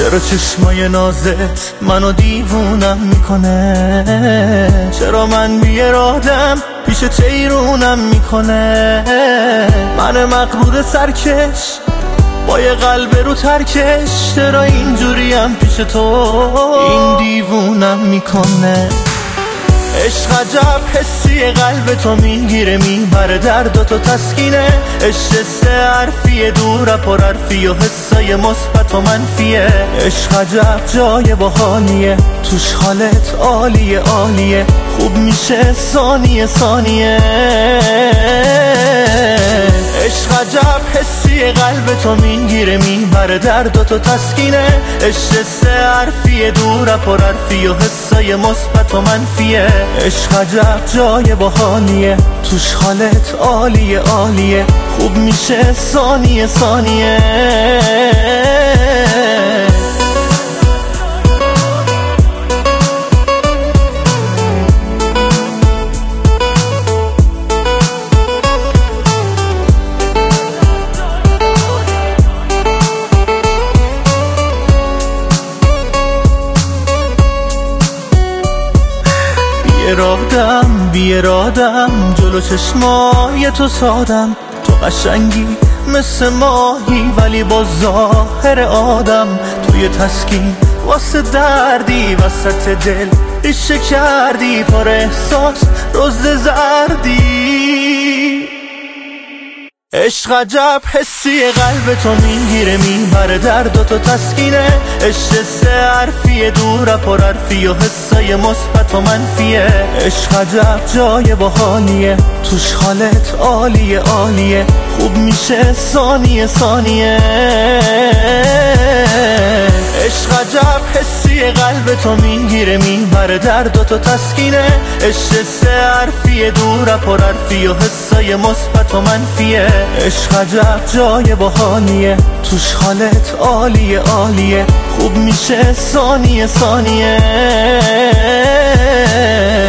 چرا چشمای نازت منو دیوونم میکنه؟ چرا من بی ارادم پیش تیرونم میکنه؟ من مغرور سرکش با یه قلب رو ترکش، چرا اینجوریم پیش تو این دیوونم میکنه؟ عشق عجب حسی قلب تو میگیره میبره درد تو تسکینه. عشق سه حرفیه دور پر حرفی و حسای مثبت و منفیه. عشق عجب جای باحالیه توش حالت عالیه عالیه، خوب میشه ثانیه ثانیه. عشق عجب حسی قلب تو میگیره میبره درد تو تسکینه. عشق سه حرفیه دور پر حرفی و حسای مثبت و منفیه. عشق عجب جای باحالیه توش حالت عالیه عالیه، خوب میشه ثانیه ثانیه. بی ارادم جلو چشمای تو سادم. تو قشنگی مثل ماهی ولی با ظاهر آدم. توی تسکین واسه دردی وسط دل ریشه کردی، پر احساس رز زردی. عشق عجب حسی قلب تو میگیره میبره درد تو تسکینه. عشق سه حرفیه دور پر حرفی و حسای مثبت و منفیه. عشق عجب جای باحالیه توش حالت عالیه عالیه، خوب میشه ثانیه ثانیه. عشق عجب حسی قلب تو میگیره میبره درد تو تسکینه. عشق سه حرفیه دور پر حرفی و حسای مثبت و منفیه. عشق عجب جای باحالیه توش حالت عالیه عالیه، خوب میشه ثانیه ثانیه.